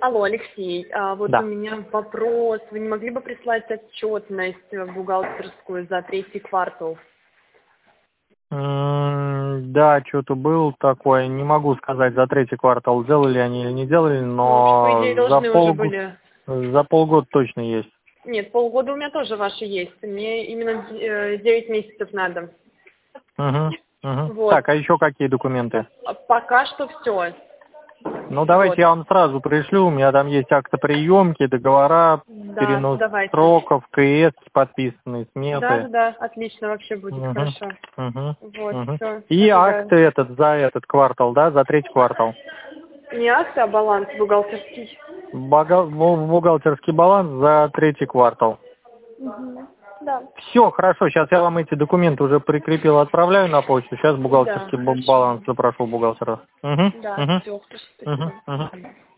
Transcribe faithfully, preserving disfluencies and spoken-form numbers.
Алло, Алексей, а вот Да. у меня вопрос. Вы не могли бы прислать отчетность бухгалтерскую за третий квартал? М, Да, что-то был такое, не могу сказать, за третий квартал делали они или не делали, Ну, вообще, по идее, но за, должны уже полгу- были. за полгода точно есть. Нет, полгода у меня тоже ваши есть. Мне именно э, девять месяцев надо. Мгм, мгм. Вот. Так, а еще какие документы? А пока что все. Ну, Вот. давайте я вам сразу пришлю, у меня там есть актоприемки, договора, Да, перенос давайте. сроков, КС подписанные, Да, да, сметы. да, отлично вообще будет, Мгм, хорошо. мгм, Вот, мгм. все, И ожидаю. акты этот за этот квартал, да, за третий квартал. Не акция, а баланс бухгалтерский. Бога- бу- Бухгалтерский баланс за третий квартал. Мгм. Да. Все, хорошо, сейчас я вам эти документы уже прикрепил, отправляю на почту. Сейчас Да, бухгалтерский б- хорошо. баланс запрошу бухгалтера. Угу, Да, угу, все, угу, спасибо. угу.